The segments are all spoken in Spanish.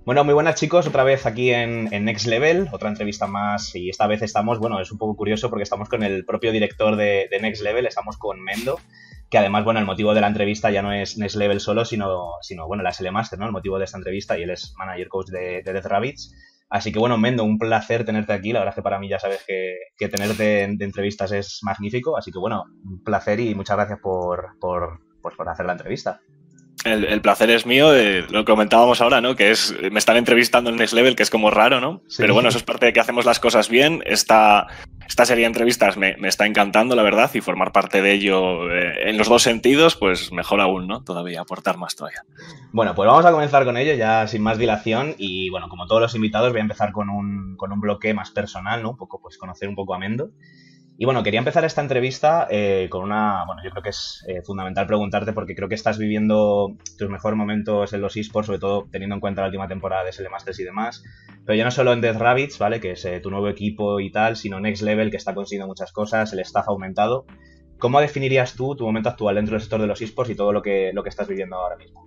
Bueno, muy buenas chicos, otra vez aquí en Next Level, otra entrevista más y esta vez estamos, bueno, es un poco curioso porque estamos con el propio director de Next Level, estamos con Mendo, que además, bueno, el motivo de la entrevista ya no es Next Level solo, sino bueno, la SL Master, ¿no? El motivo de esta entrevista y él es manager coach de Death Rabbits. Así que bueno, Mendo, un placer tenerte aquí, la verdad es que para mí ya sabes que tenerte de entrevistas es magnífico, así que bueno, un placer y muchas gracias por hacer la entrevista. El placer es mío, lo comentábamos ahora, ¿no? Que me están entrevistando en Next Level, que es como raro, ¿no? Sí. Pero bueno, eso es parte de que hacemos las cosas bien. Esta serie de entrevistas me está encantando, la verdad, y formar parte de ello en los dos sentidos, pues mejor aún, ¿no? Todavía, aportar más todavía. Bueno, pues vamos a comenzar con ello ya sin más dilación y bueno, como todos los invitados voy a empezar con un bloque más personal, ¿no? Un poco, pues conocer un poco a Mendo. Y bueno, quería empezar esta entrevista con bueno, yo creo que es fundamental preguntarte porque creo que estás viviendo tus mejores momentos en los esports, sobre todo teniendo en cuenta la última temporada de SL Masters y demás, pero ya no solo en Death Rabbits, ¿vale? Que es tu nuevo equipo y tal, sino Next Level, que está consiguiendo muchas cosas, el staff ha aumentado. ¿Cómo definirías tú tu momento actual dentro del sector de los esports y todo lo que estás viviendo ahora mismo?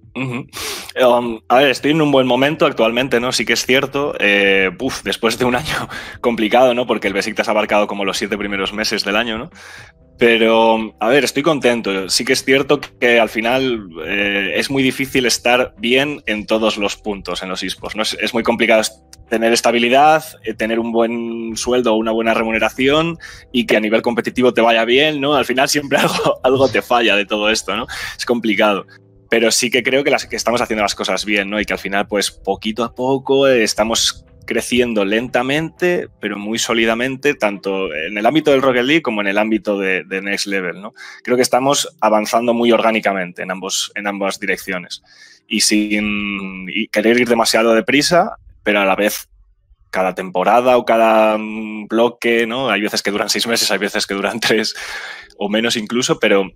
A ver, estoy en un buen momento actualmente, ¿no? Sí que es cierto. Después de un año complicado, ¿no? Porque el Besiktas ha abarcado como los 7 primeros meses del año, ¿no? Pero, a ver, estoy contento. Sí que es cierto que al final es muy difícil estar bien en todos los puntos en los esports, ¿no? Es muy complicado tener estabilidad, tener un buen sueldo o una buena remuneración y que a nivel competitivo te vaya bien, ¿no? Al final siempre algo te falla de todo esto, ¿no? Es complicado. Pero sí que creo que estamos haciendo las cosas bien, ¿no? Y que al final, pues, poquito a poco estamos creciendo lentamente, pero muy sólidamente, tanto en el ámbito del Rocket League como en el ámbito de Next Level, ¿no? Creo que estamos avanzando muy orgánicamente en ambas direcciones. Y sin querer ir demasiado deprisa, pero a la vez cada temporada o cada bloque, ¿no? Hay veces que duran 6 meses, hay veces que duran 3 o menos incluso, pero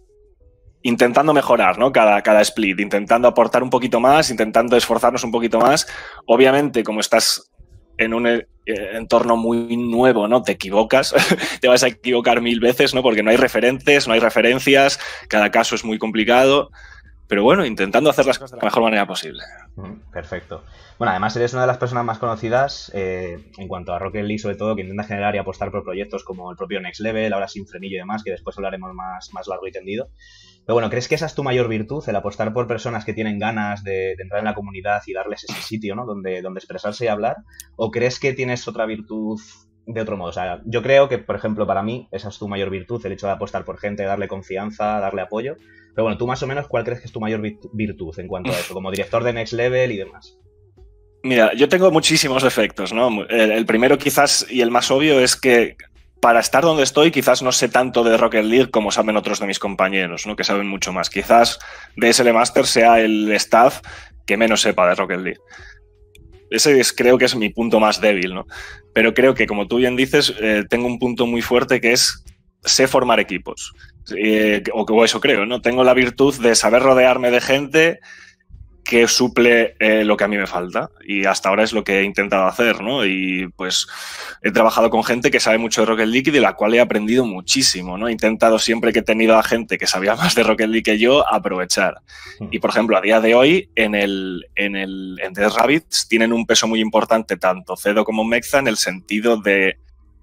intentando mejorar, ¿no? Cada split, intentando aportar un poquito más, intentando esforzarnos un poquito más. Obviamente, como estás en un entorno muy nuevo, ¿no? Te equivocas, te vas a equivocar 1000 veces, ¿no? Porque no hay referentes, no hay referencias, cada caso es muy complicado. Pero bueno, intentando hacer las cosas de la mejor manera posible. Perfecto. Bueno, además eres una de las personas más conocidas en cuanto a Rocket League, sobre todo, que intenta generar y apostar por proyectos como el propio Next Level, ahora sin frenillo y demás, que después hablaremos más largo y tendido. Pero bueno, ¿crees que esa es tu mayor virtud, el apostar por personas que tienen ganas de entrar en la comunidad y darles ese sitio, ¿no? Donde expresarse y hablar? ¿O crees que tienes otra virtud de otro modo? O sea, yo creo que, por ejemplo, para mí, esa es tu mayor virtud, el hecho de apostar por gente, darle confianza, darle apoyo. Pero bueno, tú más o menos, ¿cuál crees que es tu mayor virtud en cuanto a eso, como director de Next Level y demás? Mira, yo tengo muchísimos defectos, ¿no? El primero quizás y el más obvio es que para estar donde estoy quizás no sé tanto de Rocket League como saben otros de mis compañeros, ¿no? Que saben mucho más. Quizás de SL Master sea el staff que menos sepa de Rocket League. Ese creo que es mi punto más débil, ¿no? Pero creo que, como tú bien dices, tengo un punto muy fuerte que es sé formar equipos. O eso creo, ¿no? Tengo la virtud de saber rodearme de gente que suple lo que a mí me falta, y hasta ahora es lo que he intentado hacer, ¿no? Y pues he trabajado con gente que sabe mucho de Rocket League y de la cual he aprendido muchísimo, ¿no? He intentado siempre que he tenido a gente que sabía más de Rocket League que yo aprovechar. Y por ejemplo, a día de hoy en Death Rabbits tienen un peso muy importante tanto Cedo como Mexa en el sentido de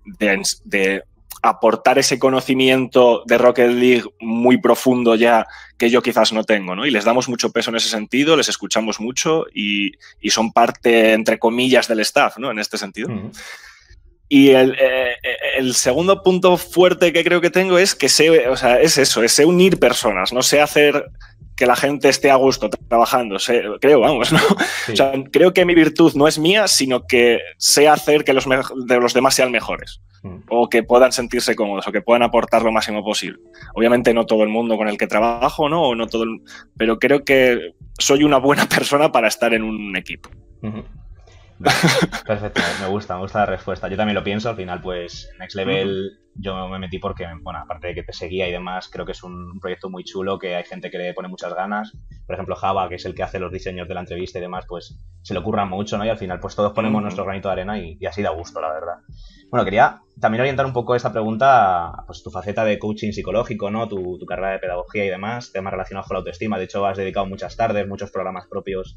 aportar ese conocimiento de Rocket League muy profundo ya que yo quizás no tengo, ¿no? Y les damos mucho peso en ese sentido, les escuchamos mucho y son parte, entre comillas, del staff, ¿no? En este sentido. Y el segundo punto fuerte que creo que tengo es que sé unir personas, no sé hacer que la gente esté a gusto trabajando, creo, vamos, ¿no? Sí. O sea, creo que mi virtud no es mía, sino que sé hacer que los demás sean mejores. O que puedan sentirse cómodos, o que puedan aportar lo máximo posible. Obviamente no todo el mundo con el que trabajo, ¿no? O no todo pero creo que soy una buena persona para estar en un equipo. Perfecto, me gusta la respuesta. Yo también lo pienso, al final pues Next Level yo me metí porque, bueno, aparte de que te seguía y demás, creo que es un proyecto muy chulo, que hay gente que le pone muchas ganas. Por ejemplo, Java, que es el que hace los diseños de la entrevista y demás, pues se le ocurra mucho, ¿no? Y al final pues todos ponemos nuestro granito de arena y así da gusto, la verdad. Bueno, quería también orientar un poco esta pregunta a pues, tu faceta de coaching psicológico, ¿no? Tu carrera de pedagogía y demás, temas relacionados con la autoestima. De hecho, has dedicado muchas tardes, muchos programas propios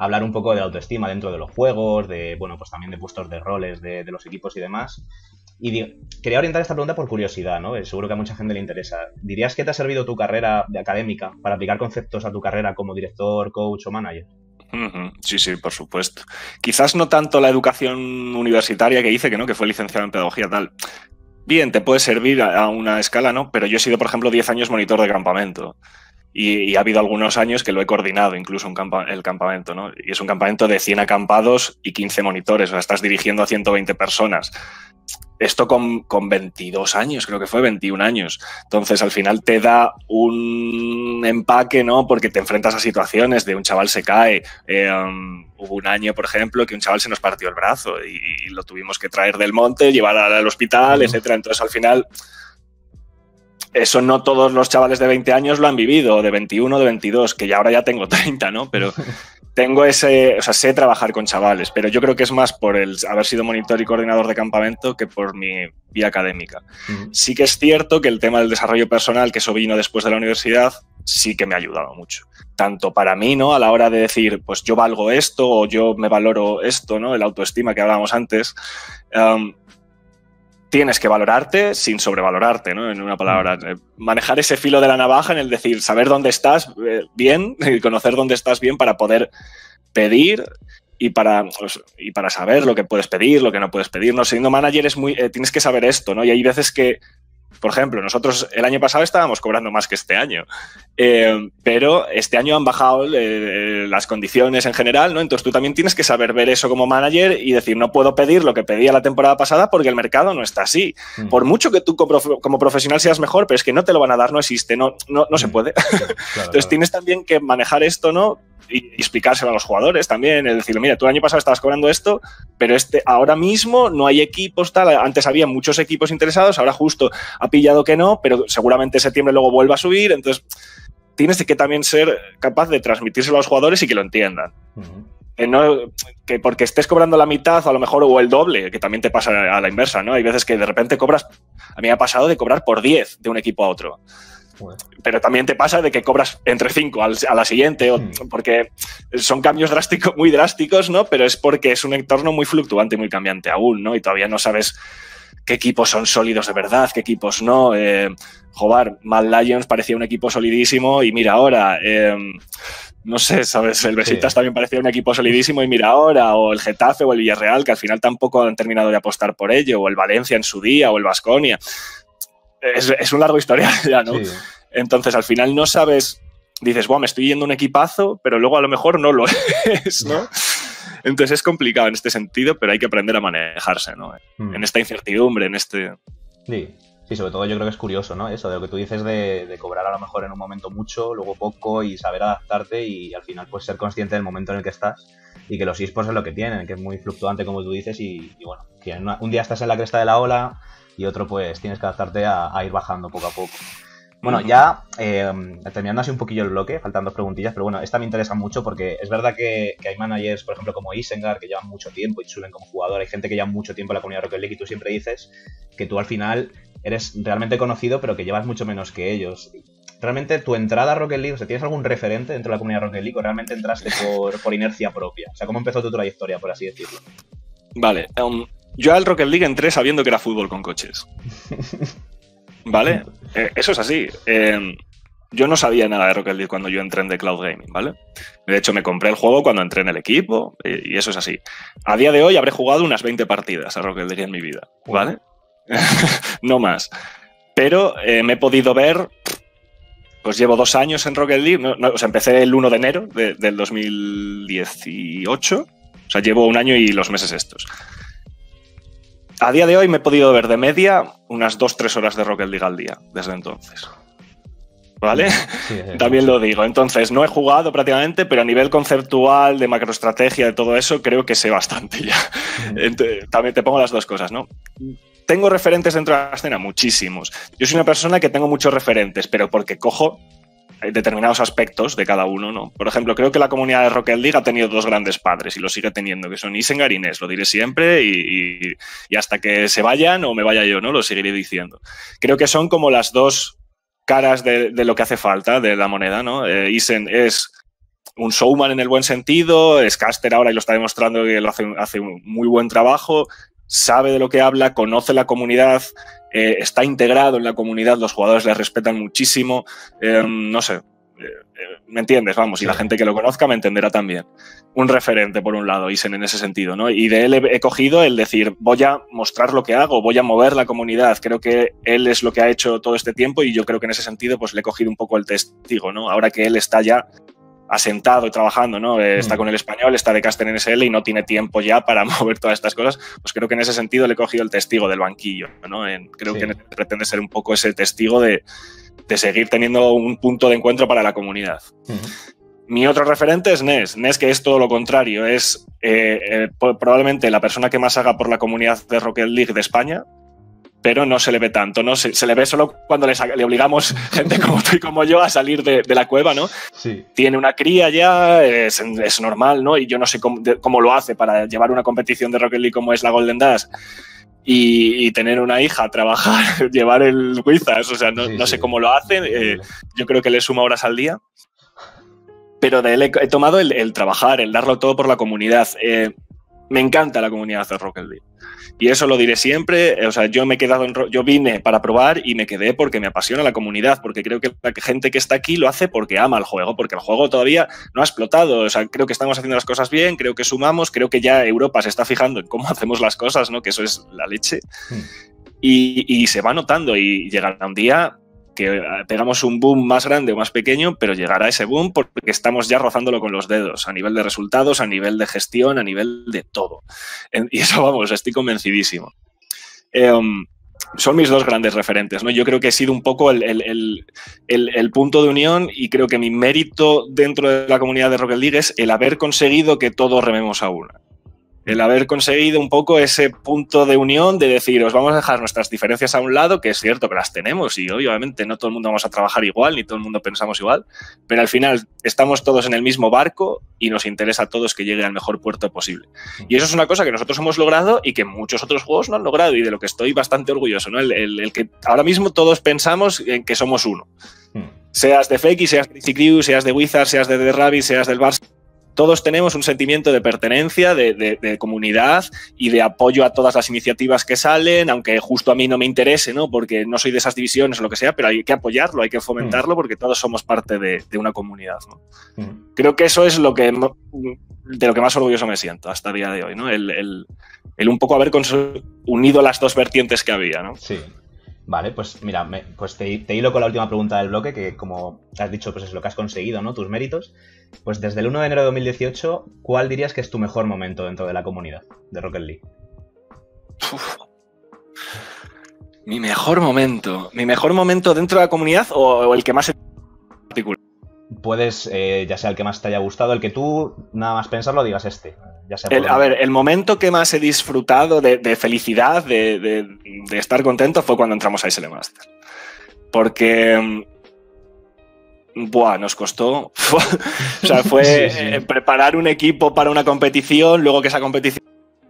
hablar un poco de la autoestima dentro de los juegos, de, bueno, pues también de puestos de roles de los equipos y demás. Y quería orientar esta pregunta por curiosidad, ¿no? Seguro que a mucha gente le interesa. ¿Dirías que te ha servido tu carrera de académica para aplicar conceptos a tu carrera como director, coach o manager? Sí, sí, por supuesto. Quizás no tanto la educación universitaria que hice, que no, que fue licenciado en pedagogía tal. Bien, te puede servir a una escala, ¿no? Pero yo he sido, por ejemplo, 10 años monitor de campamento. Y ha habido algunos años que lo he coordinado, incluso el campamento, ¿no? Y es un campamento de 100 acampados y 15 monitores. O sea, estás dirigiendo a 120 personas. Esto con 22 años, creo que fue 21 años. Entonces, al final te da un empaque, ¿no? Porque te enfrentas a situaciones de un chaval se cae. Hubo un año, por ejemplo, que un chaval se nos partió el brazo y lo tuvimos que traer del monte, llevar al hospital, etcétera. Entonces, al final, eso no todos los chavales de 20 años lo han vivido, de 21, de 22, que ya ahora ya tengo 30, ¿no? Pero tengo ese, o sea, sé trabajar con chavales, pero yo creo que es más por el haber sido monitor y coordinador de campamento que por mi vía académica. Sí que es cierto que el tema del desarrollo personal, que eso vino después de la universidad, sí que me ha ayudado mucho. Tanto para mí, ¿no? A la hora de decir, pues yo valgo esto o yo me valoro esto, ¿no? El autoestima que hablábamos antes. Tienes que valorarte sin sobrevalorarte, ¿no? En una palabra, manejar ese filo de la navaja en el decir, saber dónde estás bien, conocer dónde estás bien para poder pedir y para saber lo que puedes pedir, lo que no puedes pedir. No, siendo manager tienes que saber esto, ¿no? Y hay veces que, por ejemplo, nosotros el año pasado estábamos cobrando más que este año, pero este año han bajado las condiciones en general, ¿no? Entonces tú también tienes que saber ver eso como manager y decir, no puedo pedir lo que pedía la temporada pasada porque el mercado no está así. Por mucho que tú como profesional seas mejor, pero es que no te lo van a dar, no existe, no se puede. Claro, entonces tienes también que manejar esto, ¿no? Y explicárselo a los jugadores también, es decir, mira, tú el año pasado estabas cobrando esto, pero ahora mismo no hay equipos, tal, antes había muchos equipos interesados, ahora justo ha pillado que no, pero seguramente en septiembre luego vuelva a subir, entonces tienes que también ser capaz de transmitírselo a los jugadores y que lo entiendan. Que porque estés cobrando la mitad a lo mejor o el doble, que también te pasa a la inversa, ¿no? Hay veces que de repente cobras, a mí me ha pasado de cobrar por 10 de un equipo a otro. Pero también te pasa de que cobras entre 5 a la siguiente, porque son cambios muy drásticos, ¿no? Pero es porque es un entorno muy fluctuante y muy cambiante aún, ¿no? Y todavía no sabes qué equipos son sólidos de verdad, qué equipos no. Mad Lions parecía un equipo solidísimo y mira ahora. No sé, ¿sabes? El Besiktas también parecía un equipo solidísimo y mira ahora. O el Getafe o el Villarreal, que al final tampoco han terminado de apostar por ello. O el Valencia en su día, o el Baskonia. Es un largo historial ya, ¿no? Sí. Entonces, al final no sabes, dices, me estoy yendo a un equipazo, pero luego a lo mejor no lo es, ¿no? Entonces es complicado en este sentido, pero hay que aprender a manejarse, ¿no? En esta incertidumbre, en este... Sí, sobre todo yo creo que es curioso, ¿no? Eso de lo que tú dices de cobrar a lo mejor en un momento mucho, luego poco y saber adaptarte y al final pues ser consciente del momento en el que estás y que los eSports es lo que tienen, que es muy fluctuante como tú dices y bueno, que un día estás en la cresta de la ola y otro pues tienes que adaptarte a ir bajando poco a poco. Bueno, ya terminando así un poquillo el bloque, faltan 2 preguntillas, pero bueno, esta me interesa mucho porque es verdad que hay managers, por ejemplo, como Isengard, que llevan mucho tiempo y suelen como jugador, hay gente que lleva mucho tiempo en la comunidad Rocket League y tú siempre dices que tú al final eres realmente conocido, pero que llevas mucho menos que ellos. ¿Realmente tu entrada a Rocket League, o sea, tienes algún referente dentro de la comunidad Rocket League o realmente entraste por inercia propia? O sea, ¿cómo empezó tu trayectoria, por así decirlo? Vale, yo al Rocket League entré sabiendo que era fútbol con coches. ¿Vale? Eso es así. Yo no sabía nada de Rocket League cuando yo entré en The Cloud Gaming, ¿vale? De hecho, me compré el juego cuando entré en el equipo y eso es así. A día de hoy habré jugado unas 20 partidas a Rocket League en mi vida, ¿vale? No más. Pero me he podido ver... Pues llevo 2 años en Rocket League. O sea, empecé el 1 de enero del 2018. O sea, llevo 1 año y los meses estos. A día de hoy me he podido ver de media unas 2-3 horas de Rocket League al día, desde entonces. ¿Vale? Sí. También lo digo. Entonces, no he jugado prácticamente, pero a nivel conceptual, de macroestrategia, de todo eso, creo que sé bastante ya. Entonces, también te pongo las 2 cosas, ¿no? Tengo referentes dentro de la escena, muchísimos. Yo soy una persona que tengo muchos referentes, pero porque cojo determinados aspectos de cada uno, ¿no? Por ejemplo, creo que la comunidad de Rocket League ha tenido 2 grandes padres y lo sigue teniendo, que son Isengard y Ness, lo diré siempre y hasta que se vayan o me vaya yo, ¿no? Lo seguiré diciendo. Creo que son como las 2 caras de lo que hace falta de la moneda, ¿no? Isen es un showman en el buen sentido, es caster ahora y lo está demostrando que lo hace un muy buen trabajo, sabe de lo que habla, conoce la comunidad, está integrado en la comunidad, los jugadores le respetan muchísimo, no sé, ¿me entiendes? Vamos, sí. Y la gente que lo conozca me entenderá también. Un referente, por un lado, Isen, en ese sentido, ¿no? Y de él he cogido el decir, voy a mostrar lo que hago, voy a mover la comunidad. Creo que él es lo que ha hecho todo este tiempo y yo creo que en ese sentido pues le he cogido un poco el testigo, ¿no? Ahora que él está ya asentado y trabajando, ¿no? Está con el español, está de caster en SL y no tiene tiempo ya para mover todas estas cosas, pues creo que en ese sentido le he cogido el testigo del banquillo, ¿no? Creo que pretende ser un poco ese testigo de seguir teniendo un punto de encuentro para la comunidad. Mi otro referente es Nes. Nes, que es todo lo contrario, es probablemente la persona que más haga por la comunidad de Rocket League de España, pero no se le ve tanto, ¿no? Se le ve solo cuando le obligamos gente como tú y como yo a salir de la cueva, ¿no? Sí. Tiene una cría ya, es normal, ¿no? Y yo no sé cómo lo hace para llevar una competición de Rocket League como es la Golden Dash y tener una hija, trabajar, llevar el Wizards, o sea, no sé cómo lo hace. Yo creo que le suma horas al día. Pero de él he tomado el trabajar, el darlo todo por la comunidad. Me encanta la comunidad de Rocket League. Y eso lo diré siempre. O sea, yo vine para probar y me quedé porque me apasiona la comunidad, porque creo que la gente que está aquí lo hace porque ama el juego, porque el juego todavía no ha explotado. O sea, creo que estamos haciendo las cosas bien, creo que sumamos, creo que ya Europa se está fijando en cómo hacemos las cosas, ¿no? Que eso es la leche. Y se va notando y llegará un día que pegamos un boom más grande o más pequeño, pero llegará ese boom porque estamos ya rozándolo con los dedos, a nivel de resultados, a nivel de gestión, a nivel de todo. Y eso, vamos, estoy convencidísimo. Son mis dos grandes referentes, ¿no? Yo creo que he sido un poco el punto de unión y creo que mi mérito dentro de la comunidad de Rocket League es el haber conseguido que todos rememos a una. El haber conseguido un poco ese punto de unión de decir, os vamos a dejar nuestras diferencias a un lado, que es cierto que las tenemos y obviamente no todo el mundo vamos a trabajar igual, ni todo el mundo pensamos igual, pero al final estamos todos en el mismo barco y nos interesa a todos que llegue al mejor puerto posible. Y eso es una cosa que nosotros hemos logrado y que muchos otros juegos no han logrado y de lo que estoy bastante orgulloso, ¿no? El que ahora mismo todos pensamos en que somos uno. Seas de Feki, seas de DC Crew, seas de Wizards, seas de The Rabbit, seas del Barça. Todos tenemos un sentimiento de pertenencia, de comunidad y de apoyo a todas las iniciativas que salen, aunque justo a mí no me interese, ¿no? Porque no soy de esas divisiones o lo que sea, pero hay que apoyarlo, hay que fomentarlo porque todos somos parte de una comunidad, ¿no? Creo que eso es de lo que más orgulloso me siento hasta el día de hoy, ¿no? El un poco haber unido las dos vertientes que había, ¿no? Sí. Vale, pues mira, pues te hilo con la última pregunta del bloque, que como has dicho, pues es lo que has conseguido, ¿no? Tus méritos. Pues desde el 1 de enero de 2018, ¿cuál dirías que es tu mejor momento dentro de la comunidad de Rocket League? Mi mejor momento dentro de la comunidad o el que más en particular. Puedes, ya sea el que más te haya gustado, el que tú nada más pensarlo digas este. Ya sea el momento que más he disfrutado de felicidad, de estar contento, fue cuando entramos a ISL Master. Porque nos costó. O sea, fue sí. Preparar un equipo para una competición, luego que esa competición...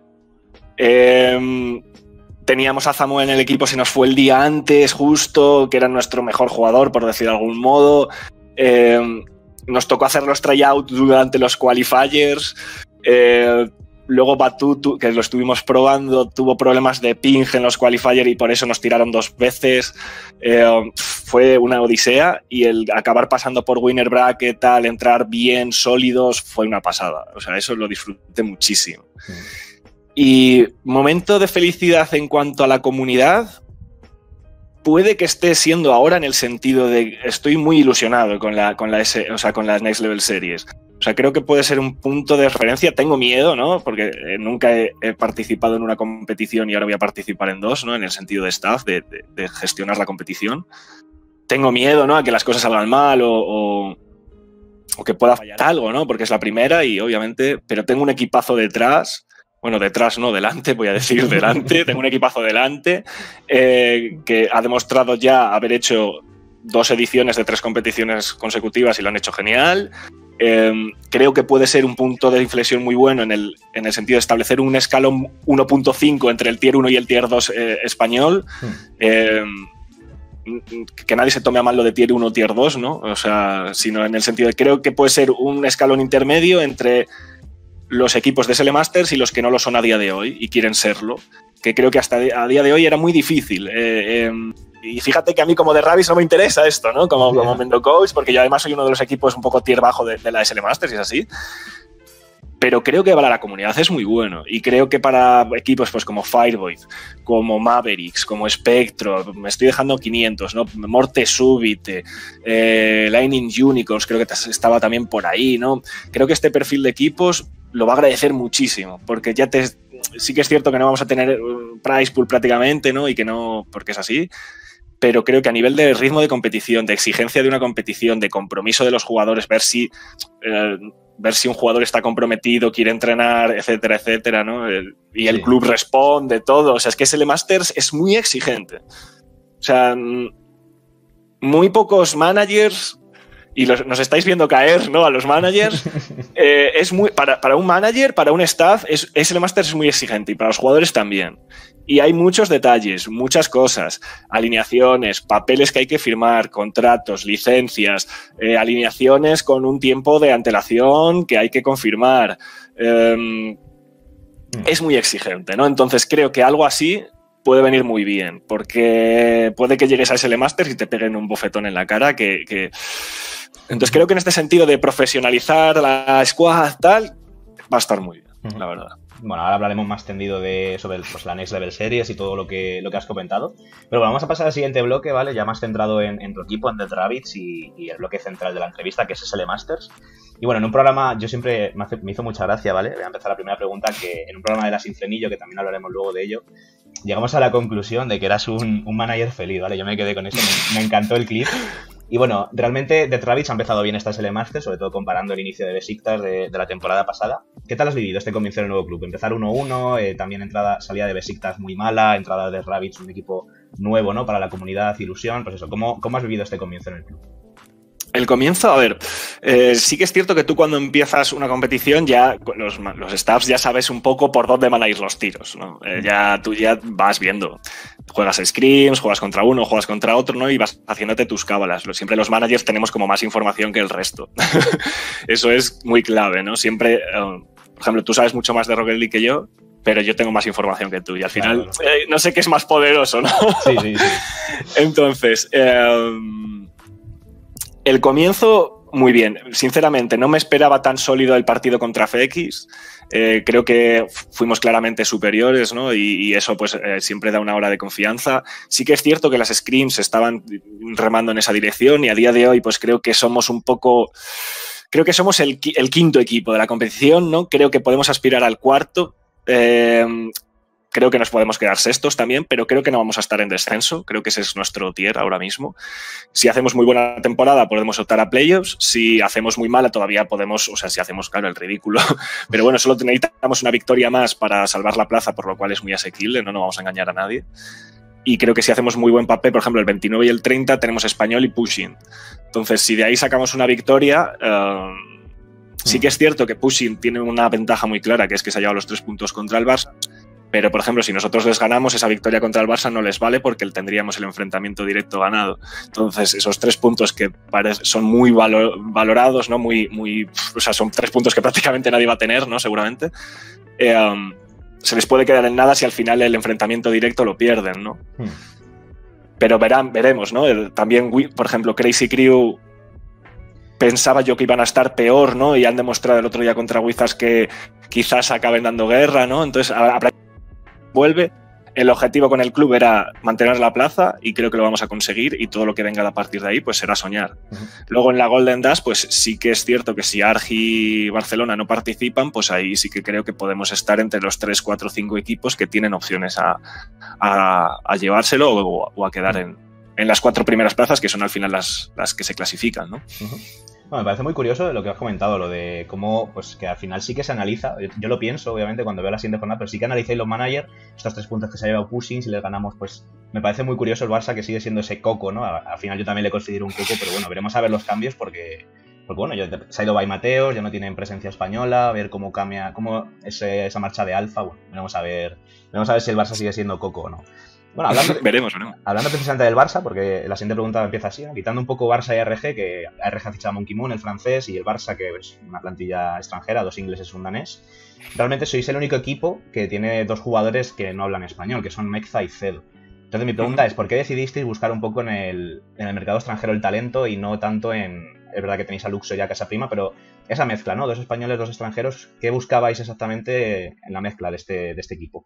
teníamos a Zamu en el equipo, se nos fue el día antes, justo, que era nuestro mejor jugador, por decir de algún modo. Nos tocó hacer los tryouts durante los qualifiers. Luego Batu, que lo estuvimos probando, tuvo problemas de ping en los qualifiers y por eso nos tiraron 2 veces. Fue una odisea y el acabar pasando por winner bracket, al entrar bien, sólidos, fue una pasada. O sea, eso lo disfruté muchísimo. Y momento de felicidad en cuanto a la comunidad, puede que esté siendo ahora en el sentido de estoy muy ilusionado con las Next Level Series. O sea, creo que puede ser un punto de referencia. Tengo miedo, ¿no? Porque nunca he participado en una competición y ahora voy a participar en 2, ¿no? En el sentido de staff, de gestionar la competición. Tengo miedo, ¿no? A que las cosas salgan mal o que pueda fallar algo, ¿no? Porque es la primera y obviamente... Pero tengo un equipazo detrás. Bueno, detrás no, delante, voy a decir delante. Tengo un equipazo delante que ha demostrado ya haber hecho 2 ediciones de 3 competiciones consecutivas y lo han hecho genial. Creo que puede ser un punto de inflexión muy bueno en el sentido de establecer un escalón 1.5 entre el Tier 1 y el Tier 2 español. que nadie se tome a mal lo de tier 1 o tier 2, ¿no? O sea, sino en el sentido de creo que puede ser un escalón intermedio entre los equipos de SL Masters y los que no lo son a día de hoy y quieren serlo, que creo que hasta a día de hoy era muy difícil. Y fíjate que a mí como de Rabbids no me interesa esto, ¿no? Como Mendo Coach, porque yo además soy uno de los equipos un poco tier bajo de la SL Masters y es así. Pero creo que para la comunidad es muy bueno y creo que para equipos pues como Fireboy, como Mavericks, como Spectro, me estoy dejando 500, ¿no? Morte Súbite, Lightning Unicorns, creo que estaba también por ahí, ¿no? Creo que este perfil de equipos lo va a agradecer muchísimo porque sí que es cierto que no vamos a tener un prize pool prácticamente, ¿no? Y que no, porque es así. Pero creo que a nivel de ritmo de competición, de exigencia de una competición, de compromiso de los jugadores, ver si un jugador está comprometido, quiere entrenar, etcétera, etcétera, ¿no? Y el club responde, todo. O sea, es que SL Masters es muy exigente. O sea, muy pocos managers, y nos estáis viendo caer, ¿no? A los managers. Es muy, para un manager, para un staff, SL Masters es muy exigente y para los jugadores también. Y hay muchos detalles, muchas cosas, alineaciones, papeles que hay que firmar, contratos, licencias, alineaciones con un tiempo de antelación que hay que confirmar. Es muy exigente, ¿no? Entonces creo que algo así puede venir muy bien, porque puede que llegues a SL Masters y te peguen un bofetón en la cara que... Entonces creo que en este sentido de profesionalizar la squad, tal, va a estar muy bien, la verdad. Bueno, ahora hablaremos más tendido sobre pues, la Next Level Series y todo lo que has comentado. Pero bueno, vamos a pasar al siguiente bloque, ¿vale? Ya más centrado en tu equipo, en The Rabbids y el bloque central de la entrevista, que es SL Masters. Y bueno, en un programa, yo siempre me hizo mucha gracia, ¿vale? Voy a empezar la primera pregunta, que en un programa de la Sinfrenillo, que también hablaremos luego de ello, llegamos a la conclusión de que eras un manager feliz, ¿vale? Yo me quedé con eso, me encantó el clip. Y bueno, realmente The Rabbids ha empezado bien esta SL Masters, sobre todo comparando el inicio de Besiktas de la temporada pasada. ¿Qué tal has vivido este comienzo del nuevo club? Empezar 1-1, también salida de Besiktas muy mala, entrada de Rabbids, un equipo nuevo, ¿no? Para la comunidad, ilusión, pues eso. ¿Cómo has vivido este comienzo en el club? El comienzo, a ver, sí que es cierto que tú cuando empiezas una competición ya los staffs ya sabes un poco por dónde van a ir los tiros, ¿no? Tú ya vas viendo. Juegas scrims, juegas contra uno, juegas contra otro, ¿no? Y vas haciéndote tus cábalas. Siempre los managers tenemos como más información que el resto. Eso es muy clave, ¿no? Siempre, por ejemplo, tú sabes mucho más de Rocket League que yo, pero yo tengo más información que tú y al final no sé qué es más poderoso, ¿no? Sí. Entonces, el comienzo, muy bien. Sinceramente, no me esperaba tan sólido el partido contra FX. Creo que fuimos claramente superiores, ¿no? Y eso pues siempre da una hora de confianza. Sí que es cierto que las scrims estaban remando en esa dirección y a día de hoy pues creo que somos el quinto equipo de la competición, ¿no? Creo que podemos aspirar al cuarto. Creo que nos podemos quedar sextos también, pero creo que no vamos a estar en descenso. Creo que ese es nuestro tier ahora mismo. Si hacemos muy buena temporada, podemos optar a playoffs. Si hacemos muy mala, todavía podemos, o sea, si hacemos, claro, el ridículo. Pero bueno, solo necesitamos una victoria más para salvar la plaza, por lo cual es muy asequible, no vamos a engañar a nadie. Y creo que si hacemos muy buen papel, por ejemplo, el 29 y el 30 tenemos Español y Pushing. Entonces, si de ahí sacamos una victoria... sí que es cierto que Pushing tiene una ventaja muy clara, que es que se ha llevado los 3 puntos contra el Barça. Pero, por ejemplo, si nosotros les ganamos, esa victoria contra el Barça no les vale porque tendríamos el enfrentamiento directo ganado. Entonces, esos 3 puntos que son muy valorados, ¿no? O sea, son 3 puntos que prácticamente nadie va a tener, ¿no? Seguramente. Se les puede quedar en nada si al final el enfrentamiento directo lo pierden, ¿no? Pero veremos, ¿no? También, por ejemplo, Crazy Crew pensaba yo que iban a estar peor, ¿no? Y han demostrado el otro día contra Wizards que quizás acaben dando guerra, ¿no? Entonces, vuelve. El objetivo con el club era mantener la plaza y creo que lo vamos a conseguir y todo lo que venga a partir de ahí pues será soñar. Luego en la Golden Dash pues sí que es cierto que si Argi y Barcelona no participan pues ahí sí que creo que podemos estar entre los 3, 4, 5 equipos que tienen opciones a llevárselo o a quedar en las 4 primeras plazas que son al final las que se clasifican, ¿no? Bueno, me parece muy curioso lo que has comentado, lo de cómo, pues que al final sí que se analiza. Yo lo pienso, obviamente, cuando veo la siguiente jornada, pero sí que analicéis los managers, estos 3 puntos que se ha llevado Pushing, si les ganamos, pues me parece muy curioso el Barça que sigue siendo ese coco, ¿no? Al final yo también le considero un coco, pero bueno, veremos a ver los cambios porque bueno, se ha ido Bay Mateos, ya no tienen presencia española, a ver cómo cambia, cómo es esa marcha de Alfa, bueno, veremos a ver si el Barça sigue siendo coco o no. Bueno, hablando, veremos. Hablando precisamente del Barça, porque la siguiente pregunta empieza así, ¿no? Quitando un poco Barça y RG, que RG ha fichado a Monkey Moon, el francés, y el Barça, que es una plantilla extranjera, 2 ingleses y un danés. Realmente sois el único equipo que tiene 2 jugadores que no hablan español, que son Mekza y Cedo. Entonces mi pregunta es, ¿por qué decidisteis buscar un poco en el mercado extranjero el talento y no tanto en... Es verdad que tenéis a Luxo y a Casaprima, pero esa mezcla, ¿no? 2 españoles, 2 extranjeros, ¿qué buscabais exactamente en la mezcla de este equipo?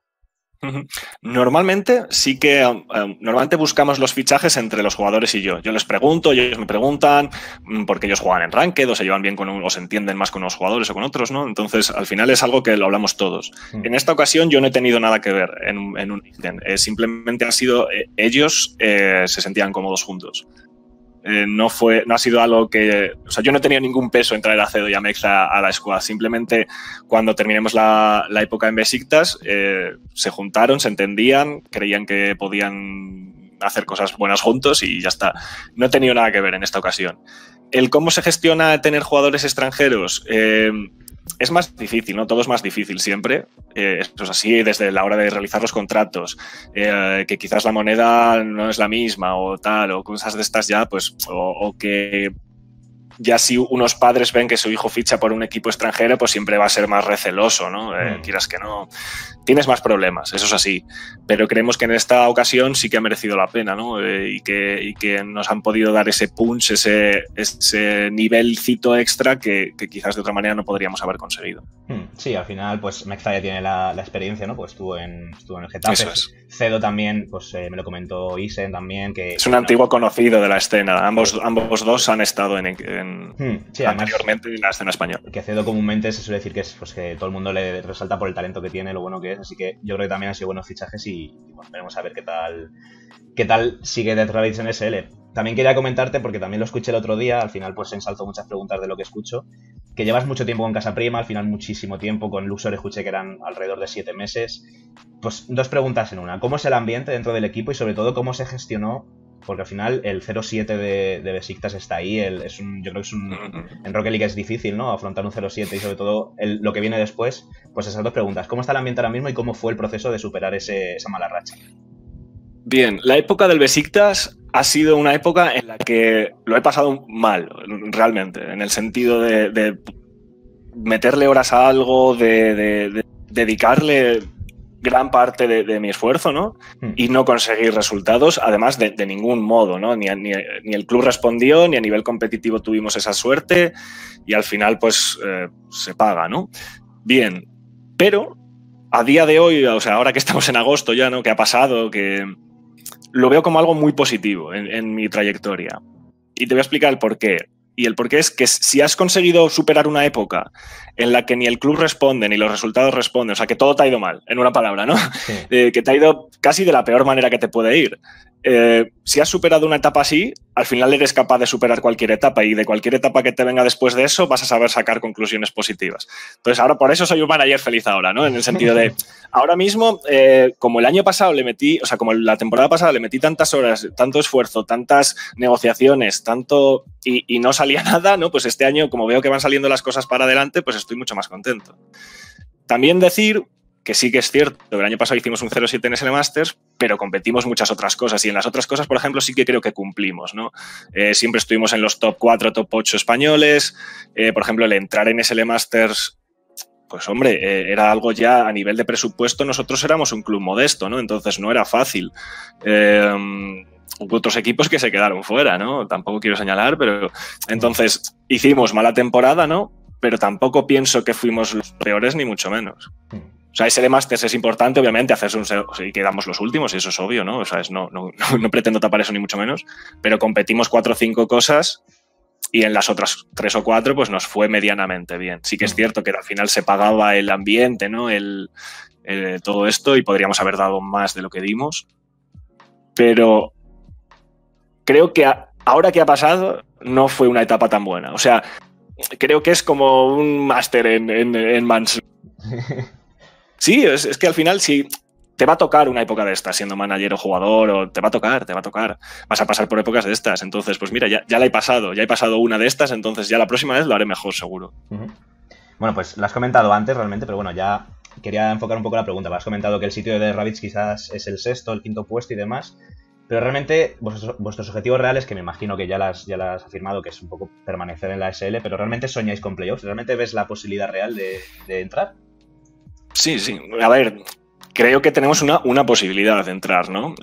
Normalmente sí que normalmente buscamos los fichajes entre los jugadores y yo. Yo les pregunto, ellos me preguntan, porque ellos juegan en Ranked o se llevan bien o se entienden más con unos jugadores o con otros, ¿no? Entonces, al final es algo que lo hablamos todos. En esta ocasión yo no he tenido nada que ver en un ítem. Simplemente ha sido ellos se sentían cómodos juntos. No ha sido algo que... O sea, yo no he tenido ningún peso en traer a Cedo y a Mekza a la squad. Simplemente cuando terminemos la época en Besiktas se juntaron, se entendían, creían que podían hacer cosas buenas juntos y ya está. No he tenido nada que ver en esta ocasión. El cómo se gestiona tener jugadores extranjeros... es más difícil, ¿no? Todo es más difícil siempre. Esto es así desde la hora de realizar los contratos. Que quizás la moneda no es la misma o tal, o cosas de estas ya, pues, o que ya si unos padres ven que su hijo ficha por un equipo extranjero, pues siempre va a ser más receloso, ¿no? Quieras que no. Tienes más problemas, eso es así. Pero creemos que en esta ocasión sí que ha merecido la pena, ¿no? Y que nos han podido dar ese punch, ese nivelcito extra que quizás de otra manera no podríamos haber conseguido. Sí, al final, pues Mekza ya tiene la experiencia, ¿no? Pues estuvo en el Getafe. Eso es. Cedo también, pues me lo comentó Isen también. Que es un antiguo conocido de la escena. Ambos dos han estado sí, anteriormente en la escena española. Que Cedo comúnmente se suele decir que es pues, que todo el mundo le resalta por el talento que tiene, lo bueno que es. Así que yo creo que también han sido buenos fichajes y bueno, veremos a ver qué tal sigue Death Rabbits en SL. También quería comentarte, porque también lo escuché el otro día, al final pues ensalzó muchas preguntas de lo que escucho, que llevas mucho tiempo con Casaprima, al final muchísimo tiempo, con Luxor escuché que eran alrededor de 7 meses. Pues 2 preguntas en una. ¿Cómo es el ambiente dentro del equipo y sobre todo cómo se gestionó? Porque al final el 0-7 de Besiktas está ahí, yo creo que es en Rocket League es difícil, ¿no? Afrontar un 0-7 y sobre todo lo que viene después, pues esas 2 preguntas. ¿Cómo está el ambiente ahora mismo y cómo fue el proceso de superar esa mala racha? Bien, la época del Besiktas ha sido una época en la que lo he pasado mal, realmente, en el sentido de meterle horas a algo, de dedicarle gran parte de mi esfuerzo, ¿no? Y no conseguir resultados, además de ningún modo, ¿no? Ni el club respondió, ni a nivel competitivo tuvimos esa suerte y al final, pues, se paga, ¿no? Bien, pero a día de hoy, o sea, ahora que estamos en agosto ya, ¿no? Que ha pasado, que lo veo como algo muy positivo en mi trayectoria. Y te voy a explicar el porqué. Y el porqué es que si has conseguido superar una época en la que ni el club responde ni los resultados responden, o sea, que todo te ha ido mal, en una palabra, ¿no? Sí. Que te ha ido casi de la peor manera que te puede ir. Si has superado una etapa así, al final eres capaz de superar cualquier etapa y de cualquier etapa que te venga después de eso vas a saber sacar conclusiones positivas. Entonces, ahora por eso soy un manager feliz ahora, ¿no? En el sentido de, ahora mismo, como el año pasado le metí, o sea, como la temporada pasada le metí tantas horas, tanto esfuerzo, tantas negociaciones, tanto y no salía nada, ¿no? Pues este año, como veo que van saliendo las cosas para adelante, pues estoy mucho más contento. También decir que sí que es cierto, el año pasado hicimos un 0-7 en SL Masters, pero competimos muchas otras cosas y en las otras cosas, por ejemplo, sí que creo que cumplimos, ¿no? Siempre estuvimos en los top 4, top 8 españoles, por ejemplo, el entrar en SL Masters, pues hombre, era algo ya a nivel de presupuesto, nosotros éramos un club modesto, ¿no? Entonces no era fácil. Hubo otros equipos que se quedaron fuera, ¿no? Tampoco quiero señalar, pero entonces hicimos mala temporada, ¿no? Pero tampoco pienso que fuimos los peores ni mucho menos. O sea, SL Masters es importante, obviamente, hacerse y quedamos los últimos, y eso es obvio, ¿no? O sea, no pretendo tapar eso ni mucho menos, pero competimos 4 o 5 cosas y en las otras 3 o 4 pues nos fue medianamente bien. Sí que es cierto que al final se pagaba el ambiente, ¿no? Todo esto y podríamos haber dado más de lo que dimos, pero creo que ahora que ha pasado no fue una etapa tan buena. O sea, creo que es como un máster en Manson. Sí, es que al final si te va a tocar una época de estas siendo manager o jugador, o te va a tocar. Vas a pasar por épocas de estas. Entonces, pues mira, ya la he pasado una de estas, entonces ya la próxima vez lo haré mejor, seguro. Bueno, pues lo has comentado antes realmente, pero bueno, ya quería enfocar un poco la pregunta. Me has comentado que el sitio de Rabbids quizás es el sexto, el quinto puesto y demás. Pero realmente vuestros objetivos reales, que me imagino que ya las has afirmado, que es un poco permanecer en la SL, pero ¿realmente soñáis con playoffs? ¿Realmente ves la posibilidad real de entrar? Sí. A ver, creo que tenemos una posibilidad de entrar, ¿no?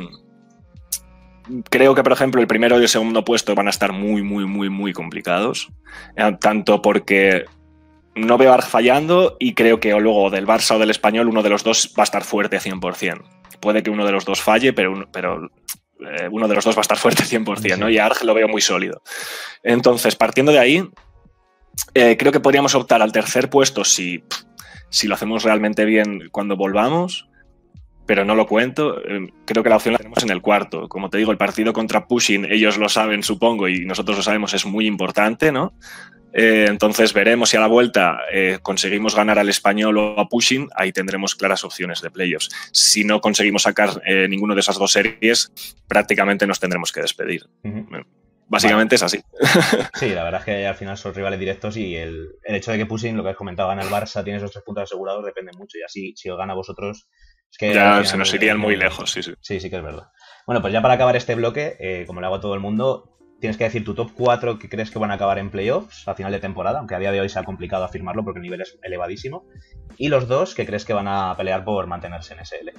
Creo que, por ejemplo, el primero y el segundo puesto van a estar muy complicados. Tanto porque no veo a Arg fallando y creo que luego del Barça o del Español uno de los dos va a estar fuerte 100%. Puede que uno de los dos falle, pero uno de los dos va a estar fuerte 100%, ¿no? Y a Arg lo veo muy sólido. Entonces, partiendo de ahí, creo que podríamos optar al tercer puesto si lo hacemos realmente bien cuando volvamos, pero no lo cuento. Creo que la opción la tenemos en el cuarto. Como te digo, el partido contra Pushing, ellos lo saben, supongo, y nosotros lo sabemos, es muy importante, ¿no? Entonces veremos si a la vuelta conseguimos ganar al Español o a Pushing, ahí tendremos claras opciones de playoffs. Si no conseguimos sacar ninguno de esas dos series, prácticamente nos tendremos que despedir. Básicamente es así. Sí, la verdad es que al final son rivales directos y el hecho de que Pushing, lo que has comentado, gana el Barça, tiene esos 3 puntos asegurados, depende mucho. Y así, si os gana a vosotros, es que ya se nos irían muy lejos, sí. Sí que es verdad. Bueno, pues ya para acabar este bloque, como le hago a todo el mundo, tienes que decir tu top 4 que crees que van a acabar en playoffs a final de temporada, aunque a día de hoy sea complicado afirmarlo porque el nivel es elevadísimo. Y los 2 que crees que van a pelear por mantenerse en SL.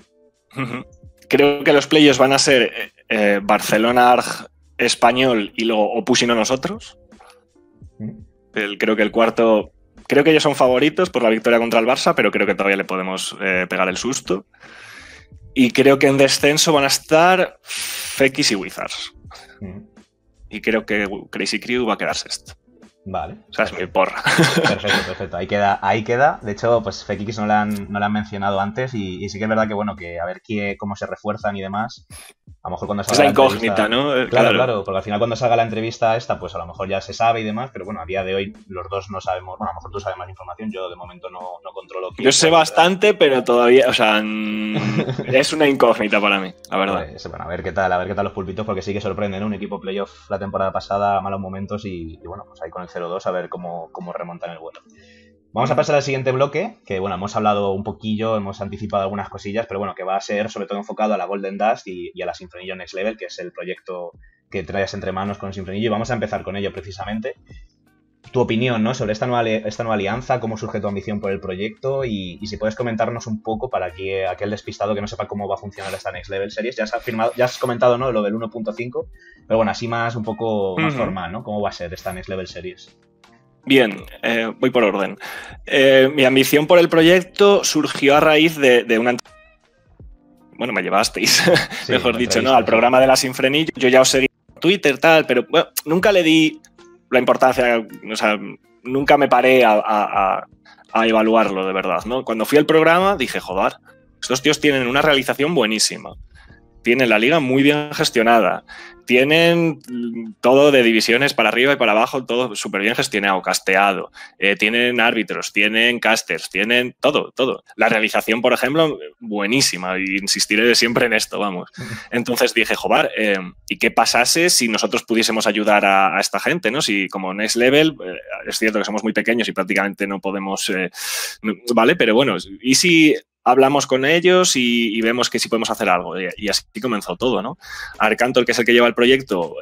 Creo que los playoffs van a ser Barcelona, Arg, Español y luego o Pushing o nosotros. Creo que el cuarto... Creo que ellos son favoritos por la victoria contra el Barça, pero creo que todavía le podemos pegar el susto. Y creo que en descenso van a estar Fekis y Wizards. Y creo que Crazy Crew va a quedar sexto. Vale. O sea, es mi porra. Perfecto. Ahí queda. De hecho, pues Fekis no la han mencionado antes y sí que es verdad que, bueno, que a ver cómo se refuerzan y demás. A lo mejor cuando salga la incógnita, ¿no? Claro, porque al final cuando salga la entrevista esta, pues a lo mejor ya se sabe y demás, pero bueno, a día de hoy los dos no sabemos, bueno, a lo mejor tú sabes más información, yo de momento no controlo. Yo sé bastante, pero todavía, o sea, es una incógnita para mí, la verdad. Pues, bueno, a ver qué tal los pulpitos, porque sí que sorprende, ¿no? Un equipo playoff la temporada pasada, malos momentos y bueno, pues ahí con el 0-2 a ver cómo remontan el vuelo. Vamos a pasar al siguiente bloque, que bueno, hemos hablado un poquillo, hemos anticipado algunas cosillas, pero bueno, que va a ser sobre todo enfocado a la Golden Dust y a la Sinfrenillo Next Level, que es el proyecto que traes entre manos con Sinfrenillo, y vamos a empezar con ello precisamente. Tu opinión, ¿no? Sobre esta nueva alianza, cómo surge tu ambición por el proyecto y si puedes comentarnos un poco para que aquel despistado que no sepa cómo va a funcionar esta Next Level Series. Ya has comentado, ¿no? Lo del 1.5, pero bueno, así más un poco más formal, ¿no? ¿Cómo va a ser esta Next Level Series? Bien, voy por orden. Mi ambición por el proyecto surgió a raíz de una... Bueno, me llevasteis, sí, mejor dicho, ¿no? Al programa de la Sinfrenillo. Yo ya os seguí por Twitter, tal, pero bueno, nunca le di la importancia, o sea, nunca me paré a evaluarlo de verdad, ¿no? Cuando fui al programa dije, joder, estos tíos tienen una realización buenísima. Tienen la liga muy bien gestionada. Tienen todo de divisiones para arriba y para abajo, todo súper bien gestionado, casteado. Tienen árbitros, tienen casters, tienen todo. La realización, por ejemplo, buenísima. Y insistiré siempre en esto, vamos. Entonces dije, joder, ¿y qué pasase si nosotros pudiésemos ayudar a esta gente, ¿no? Si como Next Level, es cierto que somos muy pequeños y prácticamente no podemos... ¿vale? Pero bueno, ¿y si... hablamos con ellos y vemos que sí podemos hacer algo? Y así comenzó todo, ¿no? Arcantol, que es el que lleva el proyecto,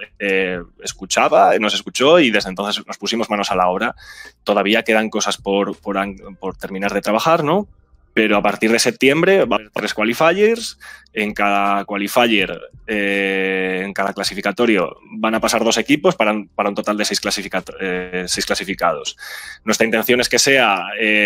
nos escuchó y desde entonces nos pusimos manos a la obra. Todavía quedan cosas por terminar de trabajar, ¿no? Pero a partir de septiembre va a haber 3 qualifiers. En cada qualifier, en cada clasificatorio, van a pasar 2 equipos para un total de 6 clasificados. Nuestra intención es que sea...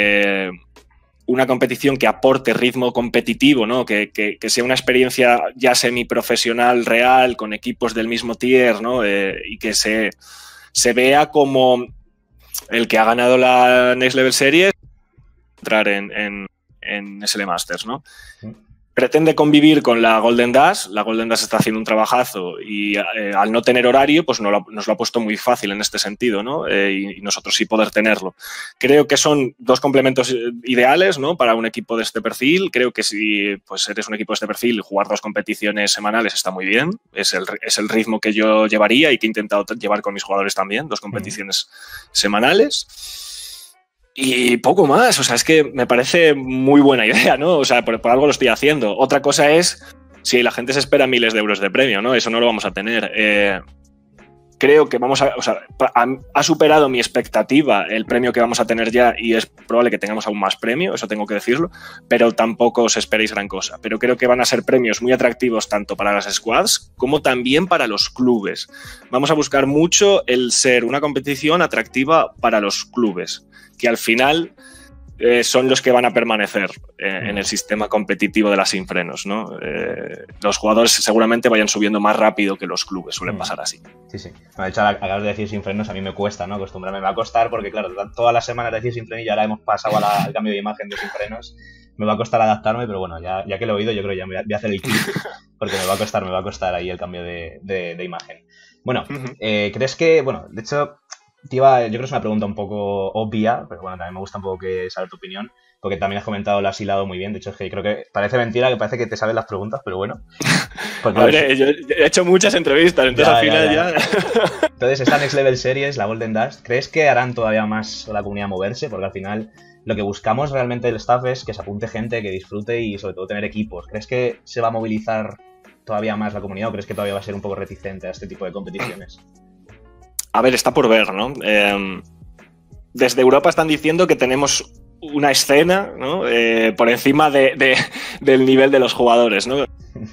una competición que aporte ritmo competitivo, ¿no? Que sea una experiencia ya semiprofesional real, con equipos del mismo tier, ¿no? Y que se vea como el que ha ganado la Next Level Series entrar en SL Masters, ¿no? Pretende convivir con la Golden Dash. La Golden Dash está haciendo un trabajazo y al no tener horario, pues nos lo ha puesto muy fácil en este sentido, ¿no? Y nosotros sí poder tenerlo. Creo que son 2 complementos ideales, ¿no? Para un equipo de este perfil. Creo que si pues eres un equipo de este perfil, jugar 2 competiciones semanales está muy bien. Es el ritmo que yo llevaría y que he intentado llevar con mis jugadores también, 2 competiciones semanales. Y poco más, o sea, es que me parece muy buena idea, ¿no? O sea, por algo lo estoy haciendo. Otra cosa es si la gente se espera miles de euros de premio, ¿no? Eso no lo vamos a tener. Creo que ha superado mi expectativa el premio que vamos a tener ya y es probable que tengamos aún más premio, eso tengo que decirlo, pero tampoco os esperéis gran cosa. Pero creo que van a ser premios muy atractivos tanto para las squads como también para los clubes. Vamos a buscar mucho el ser una competición atractiva para los clubes, que al final son los que van a permanecer en el sistema competitivo de las sin frenos, ¿no? Los jugadores seguramente vayan subiendo más rápido que los clubes, suelen pasar así. Sí, sí. De hecho, acabas de decir sin frenos, a mí me cuesta, ¿no? Acostumbrarme. Me va a costar porque, claro, todas las semanas decir sin frenos y ahora hemos pasado al cambio de imagen de sin frenos. Me va a costar adaptarme, pero bueno, ya que lo he oído, yo creo que ya voy a hacer el clic porque me va a costar ahí el cambio de imagen. Bueno, ¿crees que, bueno, de hecho... yo creo que es una pregunta un poco obvia, pero bueno, también me gusta un poco saber tu opinión, porque también has comentado, lo has hilado muy bien. De hecho, es que creo que parece mentira, que parece que te sabes las preguntas, pero bueno. Porque, a ver, yo he hecho muchas entrevistas, entonces al final ya... Entonces, esta Next Level Series, la Golden Dust, ¿crees que harán todavía más a la comunidad moverse? Porque al final lo que buscamos realmente el staff es que se apunte gente, que disfrute y sobre todo tener equipos. ¿Crees que se va a movilizar todavía más la comunidad o crees que todavía va a ser un poco reticente a este tipo de competiciones? A ver, está por ver, ¿no? Desde Europa están diciendo que tenemos una escena, ¿no? Por encima del nivel de los jugadores, ¿no?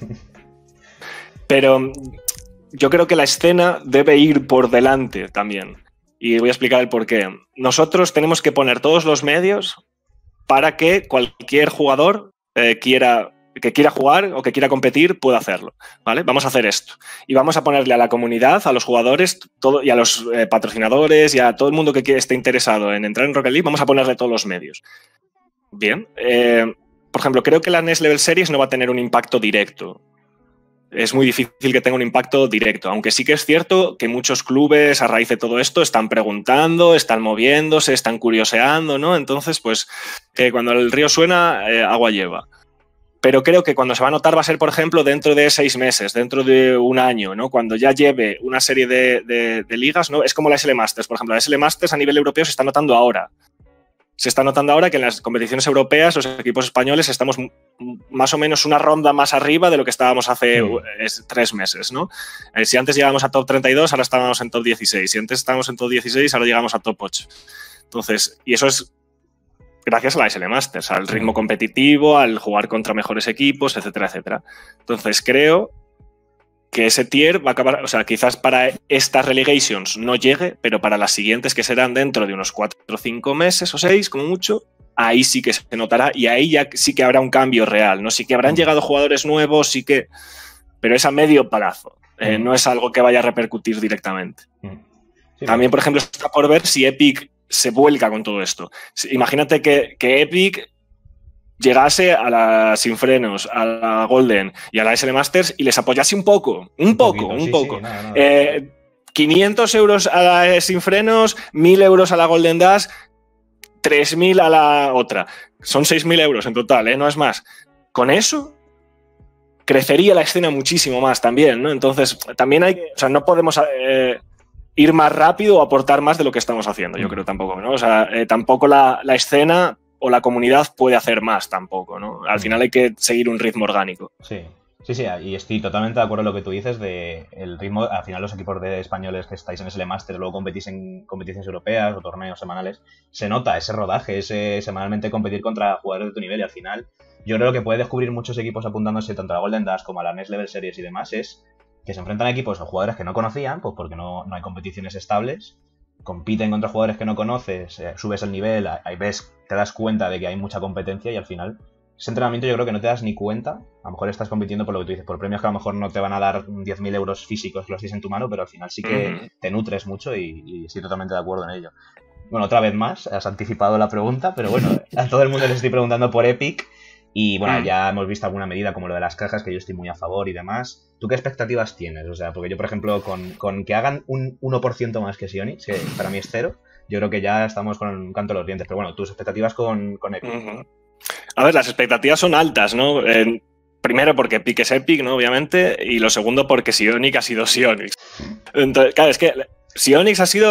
Pero yo creo que la escena debe ir por delante también. Y voy a explicar el porqué. Nosotros tenemos que poner todos los medios para que cualquier jugador que quiera jugar o que quiera competir pueda hacerlo, ¿vale? Vamos a hacer esto. Y vamos a ponerle a la comunidad, a los jugadores y a los patrocinadores y a todo el mundo que esté interesado en entrar en Rocket League, vamos a ponerle todos los medios. Bien. Por ejemplo, creo que la Next Level Series no va a tener un impacto directo. Es muy difícil que tenga un impacto directo, aunque sí que es cierto que muchos clubes a raíz de todo esto están preguntando, están moviéndose, están curioseando, ¿no? Entonces, pues, cuando el río suena, agua lleva. Pero creo que cuando se va a notar va a ser, por ejemplo, dentro de 6 meses, dentro de un año, ¿no? Cuando ya lleve una serie de ligas, ¿no? Es como la SL Masters, por ejemplo. La SL Masters a nivel europeo se está notando ahora. Se está notando ahora que en las competiciones europeas los equipos españoles estamos más o menos una ronda más arriba de lo que estábamos hace 3 meses, ¿no? Si antes llegábamos a top 32, ahora estábamos en top 16. Si antes estábamos en top 16, ahora llegamos a top 8. Entonces, y eso es gracias a la SL Masters, al ritmo competitivo, al jugar contra mejores equipos, etcétera, etcétera. Entonces, creo que ese tier va a acabar, o sea, quizás para estas relegations no llegue, pero para las siguientes que serán dentro de unos 4 o 5 meses o 6, como mucho, ahí sí que se notará y ahí ya sí que habrá un cambio real, ¿no? Sí que habrán llegado jugadores nuevos, sí que... Pero es a medio plazo, no es algo que vaya a repercutir directamente. Sí, también, por ejemplo, está por ver si Epic se vuelca con todo esto. Imagínate que Epic llegase a la Sin Frenos, a la Golden y a la SL Masters y les apoyase un poco. Sí, 500 euros a la Sin Frenos, 1.000 euros a la Golden Dash, 3.000 a la otra. Son 6.000 euros en total, no es más. Con eso crecería la escena muchísimo más también, ¿no? Entonces, también no podemos ir más rápido o aportar más de lo que estamos haciendo, yo creo tampoco, ¿no? O sea, tampoco la escena o la comunidad puede hacer más tampoco, ¿no? Al final hay que seguir un ritmo orgánico. Sí, y estoy totalmente de acuerdo en lo que tú dices de el ritmo. Al final los equipos de españoles que estáis en SL Masters, luego competís en competiciones europeas o torneos semanales, se nota ese rodaje, ese semanalmente competir contra jugadores de tu nivel y al final yo creo que puede descubrir muchos equipos apuntándose tanto a la Golden Dash como a la Next Level Series y demás es que se enfrentan a equipos o jugadores que no conocían, pues porque no hay competiciones estables, compiten contra jugadores que no conoces, subes el nivel, ahí ves, te das cuenta de que hay mucha competencia y al final ese entrenamiento yo creo que no te das ni cuenta. A lo mejor estás compitiendo por lo que tú dices, por premios que a lo mejor no te van a dar 10.000 euros físicos que los tienes en tu mano, pero al final sí que te nutres mucho y estoy totalmente de acuerdo en ello. Bueno, otra vez más, has anticipado la pregunta, pero bueno, a todo el mundo les estoy preguntando por Epic y bueno, ya hemos visto alguna medida como lo de las cajas, que yo estoy muy a favor y demás. ¿Tú qué expectativas tienes? O sea, porque yo, por ejemplo, con que hagan un 1% más que Sionix, que para mí es 0, yo creo que ya estamos con un canto a los dientes. Pero bueno, tus expectativas con Epic. A ver, las expectativas son altas, ¿no? Primero porque Epic es Epic, ¿no? Obviamente, y lo segundo porque Sionix ha sido Sionix. Entonces, claro, es que Sionix ha sido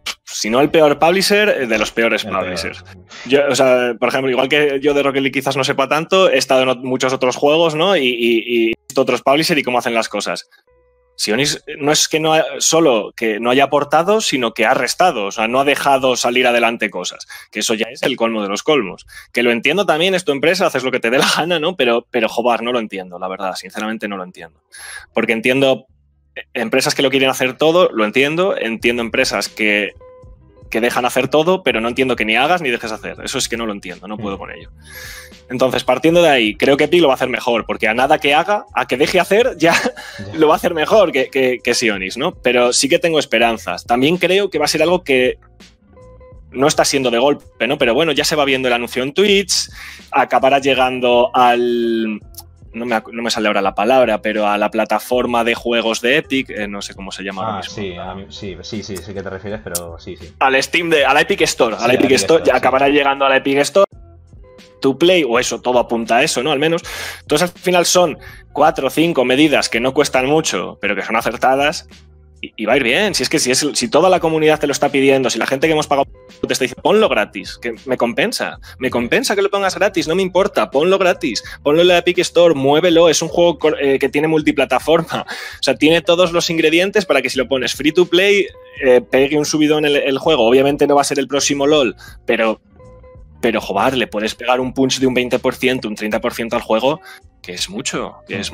si no el peor publisher, de los peores publishers. Yo, o sea, por ejemplo, igual que yo de Rocket League quizás no sepa tanto, he estado en muchos otros juegos, ¿no? Y he visto otros publishers y cómo hacen las cosas. Sionis no es que no solo que no haya aportado, sino que ha restado, o sea, no ha dejado salir adelante cosas, que eso ya es el colmo de los colmos. Que lo entiendo también, es tu empresa, haces lo que te dé la gana, ¿no? Pero joder, no lo entiendo, la verdad, sinceramente no lo entiendo. Porque entiendo empresas que lo quieren hacer todo, lo entiendo empresas que dejan hacer todo, pero no entiendo que ni hagas ni dejes hacer. Eso es que no lo entiendo, no puedo con ello. Entonces, partiendo de ahí, creo que Epic lo va a hacer mejor, porque a nada que haga, a que deje hacer, ya lo va a hacer mejor que Sionis, ¿no? Pero sí que tengo esperanzas. También creo que va a ser algo que no está siendo de golpe, ¿no? Pero bueno, ya se va viendo el anuncio en Twitch, acabará llegando al... No me sale ahora la palabra, pero a la plataforma de juegos de Epic, no sé cómo se llama ahora mismo. Sí que te refieres, pero sí. Al Steam, a la Epic Store. Sí, a la Epic Store, ya sí. Acabará llegando a la Epic Store. To Play, o eso, todo apunta a eso, ¿no? Al menos. Entonces, al final son 4 o 5 medidas que no cuestan mucho, pero que son acertadas. Y va a ir bien. Si toda la comunidad te lo está pidiendo, si la gente que hemos pagado te está diciendo, ponlo gratis, que me compensa que lo pongas gratis, no me importa, ponlo gratis, ponlo en la Epic Store, muévelo, es un juego que tiene multiplataforma, o sea, tiene todos los ingredientes para que si lo pones free to play, pegue un subidón el juego. Obviamente no va a ser el próximo LOL, pero joder, le puedes pegar un punch de un 20%, un 30% al juego, que es mucho,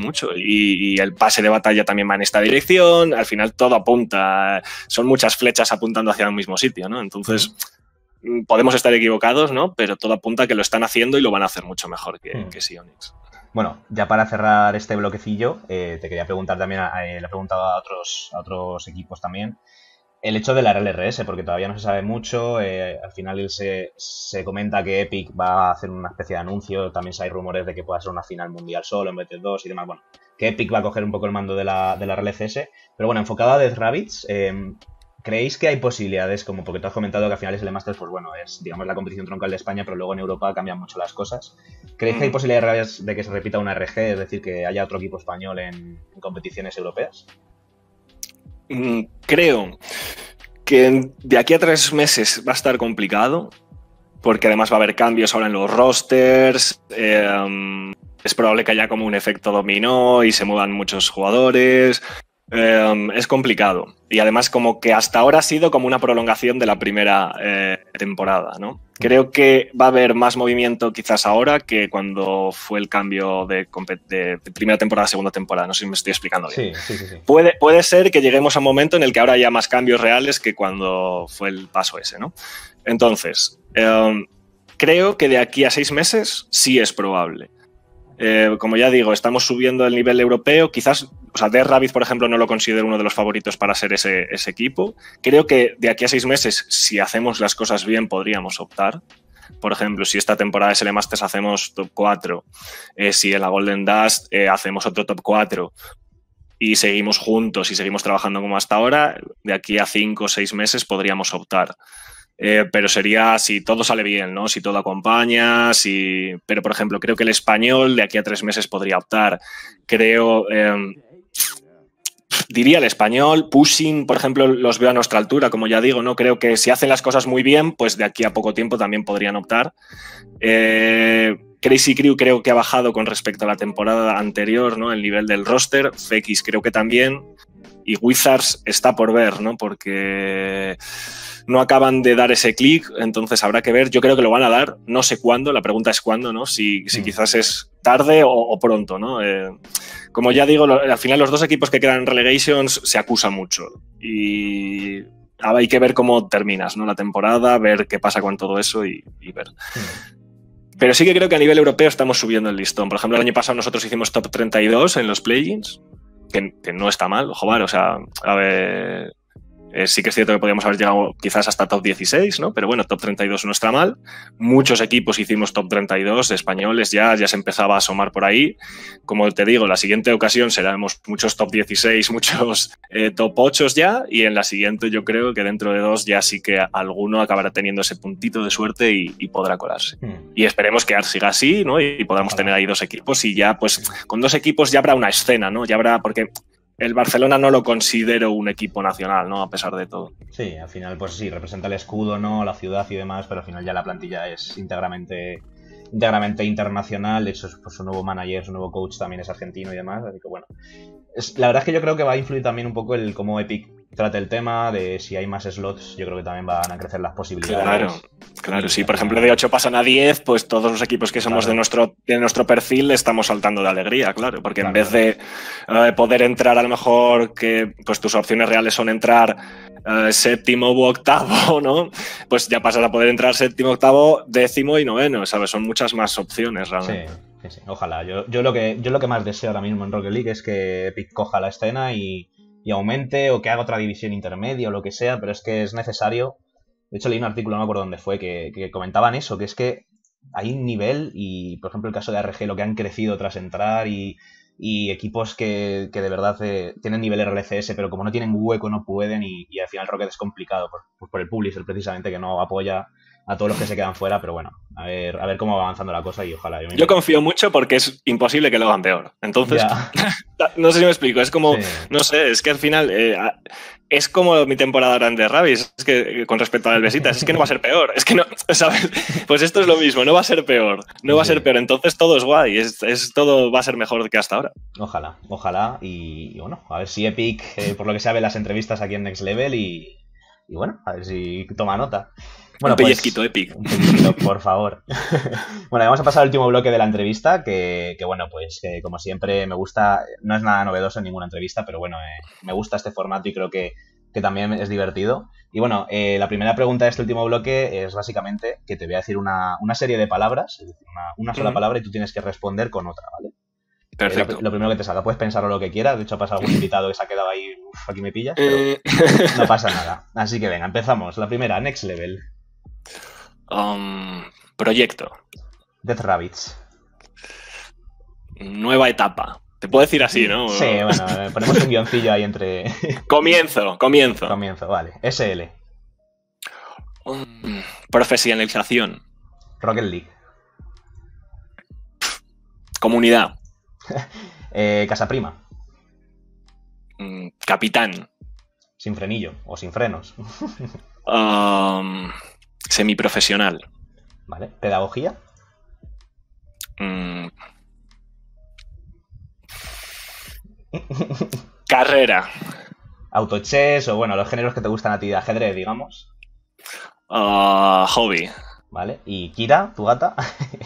y el pase de batalla también va en esta dirección, al final todo apunta, son muchas flechas apuntando hacia el mismo sitio, ¿no? Entonces, podemos estar equivocados, ¿no? Pero todo apunta a que lo están haciendo y lo van a hacer mucho mejor que Sionix. Bueno, ya para cerrar este bloquecillo, te quería preguntar también, le he preguntado a otros equipos también, el hecho de la RLRS, porque todavía no se sabe mucho, al final se comenta que Epic va a hacer una especie de anuncio, también hay rumores de que pueda ser una final mundial solo en vez de 2 y demás, bueno, que Epic va a coger un poco el mando de la RLCS, pero bueno, enfocado a Death Rabbids, ¿creéis que hay posibilidades, como porque tú has comentado que al final es el Masters, pues bueno, es digamos la competición troncal de España, pero luego en Europa cambian mucho las cosas? ¿Creéis que hay posibilidades de que se repita una RG, es decir, que haya otro equipo español en competiciones europeas? Creo que de aquí a 3 meses va a estar complicado, porque además va a haber cambios ahora en los rosters, es probable que haya como un efecto dominó y se muevan muchos jugadores, es complicado. Y además como que hasta ahora ha sido como una prolongación de la primera temporada, ¿no? Creo que va a haber más movimiento quizás ahora que cuando fue el cambio de primera temporada a segunda temporada. No sé si me estoy explicando bien. Sí. Puede ser que lleguemos a un momento en el que ahora haya más cambios reales que cuando fue el paso ese, ¿no? Entonces, creo que de aquí a 6 meses sí es probable. Como ya digo, estamos subiendo el nivel europeo. Quizás, o sea, Death Rabbids, por ejemplo, no lo considero uno de los favoritos para ser ese equipo. Creo que de aquí a 6 meses, si hacemos las cosas bien, podríamos optar. Por ejemplo, si esta temporada de SL Masters hacemos top 4, si en la Golden Dust hacemos otro top 4 y seguimos juntos y seguimos trabajando como hasta ahora, de aquí a 5 o 6 meses podríamos optar. Pero sería si todo sale bien, ¿no? Si todo acompaña, pero por ejemplo, creo que el español de aquí a 3 meses podría optar. Diría el español, Pushing, por ejemplo, los veo a nuestra altura, como ya digo, ¿no? Creo que si hacen las cosas muy bien, pues de aquí a poco tiempo también podrían optar. Crazy Crew creo que ha bajado con respecto a la temporada anterior, ¿no? El nivel del roster. FX creo que también. Y Wizards está por ver, ¿no? Porque no acaban de dar ese clic, entonces habrá que ver. Yo creo que lo van a dar, no sé cuándo, la pregunta es cuándo, ¿no? Si quizás es tarde o pronto, ¿no? Como ya digo, al final los dos equipos que quedan en Relegations se acusan mucho y hay que ver cómo terminas, ¿no? La temporada, ver qué pasa con todo eso y ver. Pero sí que creo que a nivel europeo estamos subiendo el listón. Por ejemplo, el año pasado nosotros hicimos top 32 en los play-ins, que no está mal, joder, o sea, a ver, sí que es cierto que podríamos haber llegado quizás hasta top 16, ¿no? Pero bueno, top 32 no está mal. Muchos equipos hicimos top 32, españoles ya se empezaba a asomar por ahí. Como te digo, la siguiente ocasión seremos muchos top 16, muchos top 8 ya, y en la siguiente yo creo que dentro de 2 ya sí que alguno acabará teniendo ese puntito de suerte y podrá colarse. Y esperemos que siga así, ¿no? Y podamos tener ahí 2 equipos y ya, pues, con 2 equipos ya habrá una escena, ¿no? Ya habrá, porque el Barcelona no lo considero un equipo nacional, ¿no? A pesar de todo. Sí, al final, pues sí, representa el escudo, ¿no? La ciudad y demás, pero al final ya la plantilla es íntegramente internacional. De hecho, pues, su nuevo manager, su nuevo coach también es argentino y demás. Así que bueno. La verdad es que yo creo que va a influir también un poco el cómo Epic trate el tema, de si hay más slots, yo creo que también van a crecer las posibilidades. Claro, si por ejemplo de 8 pasan a 10, pues todos los equipos que somos de nuestro perfil estamos saltando de alegría, claro, porque en vez de poder entrar a lo mejor que pues tus opciones reales son entrar séptimo u octavo, ¿no? Pues ya pasas a poder entrar séptimo, octavo, décimo y noveno, ¿sabes? Son muchas más opciones realmente. Sí, ojalá. Yo lo que más deseo ahora mismo en Rocket League es que Epic coja la escena y aumente, o que haga otra división intermedia o lo que sea, pero es que es necesario. De hecho, leí un artículo, no me acuerdo dónde fue, que comentaban eso, que es que hay un nivel, y por ejemplo el caso de ARG, lo que han crecido tras entrar, y equipos que de verdad tienen nivel RLCS, pero como no tienen hueco no pueden, y al final Rocket es complicado por el publisher precisamente, que no apoya a todos los que se quedan fuera, pero bueno, a ver cómo va avanzando la cosa y ojalá. Yo confío mucho porque es imposible que lo hagan peor. Entonces, no sé si me explico, es como, no sé, es que al final es como mi temporada ahora de Rabbids, es que con respecto al Besitas, es que no va a ser peor, es que no, ¿sabes? Pues esto es lo mismo, no va a ser peor, no va a ser peor, entonces todo es guay, todo va a ser mejor que hasta ahora. Ojalá, y bueno, a ver si Epic, por lo que se ve las entrevistas aquí en Next Level, y bueno, a ver si toma nota. Bueno, un pellizquito Epic. Un pellizquito, por favor. Bueno, vamos a pasar al último bloque de la entrevista, que bueno, pues que como siempre me gusta, no es nada novedoso en ninguna entrevista, pero bueno, me gusta este formato y creo que también es divertido. Y bueno, la primera pregunta de este último bloque es básicamente que te voy a decir una serie de palabras, es decir, una sola palabra, y tú tienes que responder con otra, ¿vale? Perfecto. Lo primero que te salga, puedes pensarlo lo que quieras. De hecho, ha pasado algún invitado que se ha quedado ahí, aquí me pillas, pero no pasa nada. Así que venga, empezamos. La primera, Next Level. Proyecto. Death Rabbids. Nueva etapa. Te puedo decir así, ¿no? Sí, bueno, ponemos un guioncillo ahí entre... Comienzo. Vale. SL. Profesionalización. Rocket League. Comunidad. Casa Prima. Capitán. Sin frenillo o sin frenos. Semiprofesional. Vale. Pedagogía. Carrera. Autochess o bueno, los géneros que te gustan a ti de ajedrez, digamos. Hobby. Vale. ¿Y Kira, tu gata?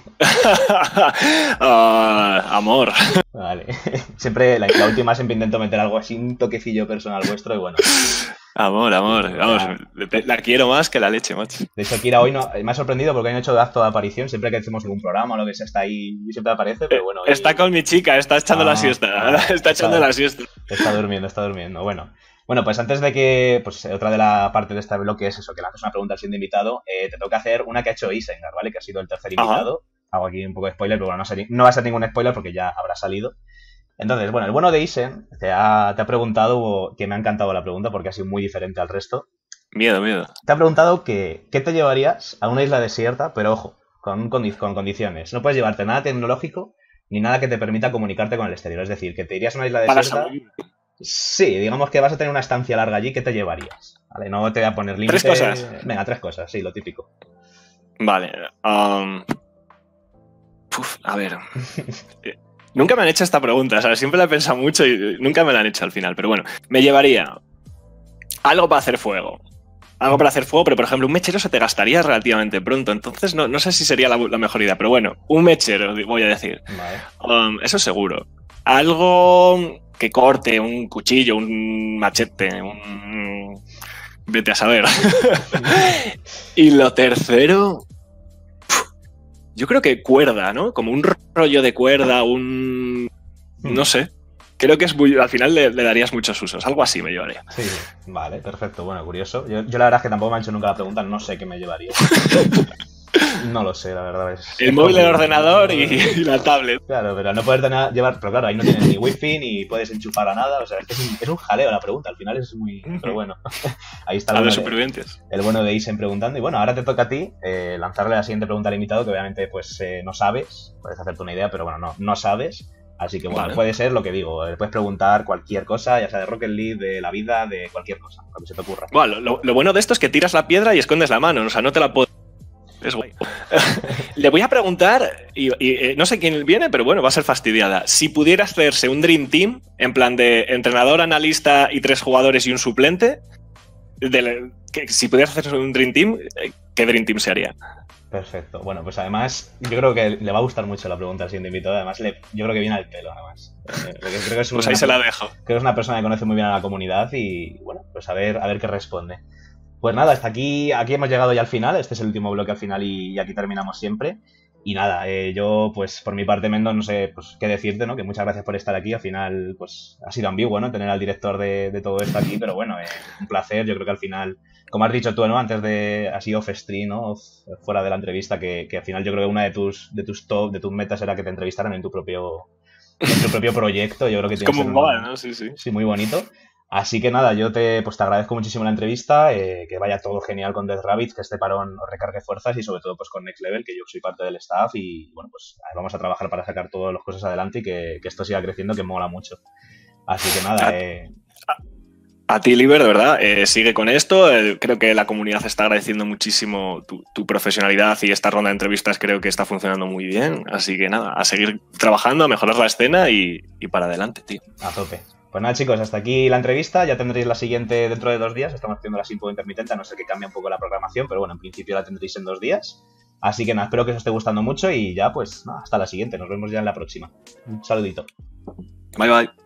Amor. Vale. Siempre, la última siempre intento meter algo así, un toquecillo personal vuestro y bueno. Amor. Vamos, la quiero más que la leche, macho. De hecho, Kira hoy me ha sorprendido porque hoy no ha hecho acto de aparición. Siempre que hacemos algún programa o lo que sea, está ahí y siempre aparece, pero bueno. Está con mi chica, está echando la siesta. Está echando la siesta. Está durmiendo. Bueno, pues antes de que, pues otra de la parte de este bloque es eso, que lanzas una pregunta al siguiente invitado, te toca hacer una que ha hecho Isengar, ¿vale? Que ha sido el tercer invitado. Hago aquí un poco de spoiler, pero bueno, no va a ser ningún spoiler porque ya habrá salido. Entonces, bueno, el bueno de Isen te ha preguntado, que me ha encantado la pregunta porque ha sido muy diferente al resto. Miedo. Te ha preguntado ¿qué te llevarías a una isla desierta, pero ojo, con condiciones? No puedes llevarte nada tecnológico ni nada que te permita comunicarte con el exterior. Es decir, que te irías a una isla desierta... Sí, digamos que vas a tener una estancia larga allí, ¿qué te llevarías? Vale, no te voy a poner límite. 3 cosas. Venga, 3 cosas, sí, lo típico. Vale. A ver. Nunca me han hecho esta pregunta, ¿sabes? Siempre la he pensado mucho y nunca me la han hecho al final. Pero bueno, me llevaría algo para hacer fuego. Pero por ejemplo, un mechero se te gastaría relativamente pronto. Entonces no sé si sería la mejor idea. Pero bueno, un mechero, voy a decir. Vale. Eso seguro. Algo que corte, un cuchillo, un machete, vete a saber. Y lo tercero, yo creo que cuerda, ¿no? Como un rollo de cuerda, no sé. Creo que al final le darías muchos usos. Algo así me llevaría. Sí, vale, perfecto. Bueno, curioso. Yo la verdad es que tampoco me han hecho nunca la pregunta, no sé qué me llevaría. No lo sé, la verdad. El móvil, el ordenador y la tablet. Claro, pero no poder llevar... Pero claro, ahí no tienes ni wifi ni puedes enchufar a nada. O sea, es un jaleo la pregunta. Al final es muy... Pero bueno, ahí está a los supervivientes. El bueno de Isen preguntando. Y bueno, ahora te toca a ti lanzarle la siguiente pregunta al invitado, que obviamente pues no sabes. Puedes hacerte una idea, pero bueno, no sabes. Así que bueno, Vale. puede ser lo que digo. Le puedes preguntar cualquier cosa, ya sea de Rocket League, de la vida, de cualquier cosa, lo que se te ocurra. Bueno, lo bueno de esto es que tiras la piedra y escondes la mano, o sea, no te la puedo... Es guay. Le voy a preguntar, y no sé quién viene, pero bueno, va a ser fastidiada. Si pudiera hacerse un Dream Team, en plan de entrenador, analista y 3 jugadores y un suplente, si pudieras hacerse un Dream Team, ¿qué Dream Team se haría? Perfecto. Bueno, pues además, yo creo que le va a gustar mucho la pregunta al siguiente invitado. Además, yo creo que viene al pelo, además. Porque creo que es Pues ahí se la dejo. creo que es una persona que conoce muy bien a la comunidad y, bueno, pues a ver qué responde. Pues nada, hasta aquí hemos llegado ya al final. Este es el último bloque al final y aquí terminamos siempre. Y nada, yo, pues por mi parte, Mendo, no sé pues qué decirte, ¿no? Que muchas gracias por estar aquí. Al final, pues ha sido ambiguo, ¿no? Tener al director de todo esto aquí, pero bueno, un placer. Yo creo que al final, como has dicho tú, ¿no? Antes de, así off-stream, ¿no? Fuera de la entrevista, que al final yo creo que una de tus metas era que te entrevistaran en tu propio proyecto. Yo creo que Es tiene que como ser un MOBA, ¿no? Sí, sí. sí, muy bonito. Así que nada, yo te agradezco muchísimo la entrevista, que vaya todo genial con Death Rabbit, que este parón os recargue fuerzas y sobre todo pues con Next Level, que yo soy parte del staff y bueno, pues vamos a trabajar para sacar todas las cosas adelante y que esto siga creciendo, que mola mucho. Así que nada, A ti, Liber, de verdad, sigue con esto. Creo que la comunidad está agradeciendo muchísimo tu profesionalidad y esta ronda de entrevistas creo que está funcionando muy bien. Así que nada, a seguir trabajando, a mejorar la escena y para adelante, tío. a tope. Pues nada, chicos, hasta aquí la entrevista. Ya tendréis la siguiente dentro de 2 días. Estamos haciendo la simple intermitente, a no ser que cambie un poco la programación, pero bueno, en principio la tendréis en 2 días. Así que nada, espero que os esté gustando mucho y ya pues nada, hasta la siguiente. Nos vemos ya en la próxima. Un saludito. Bye, bye.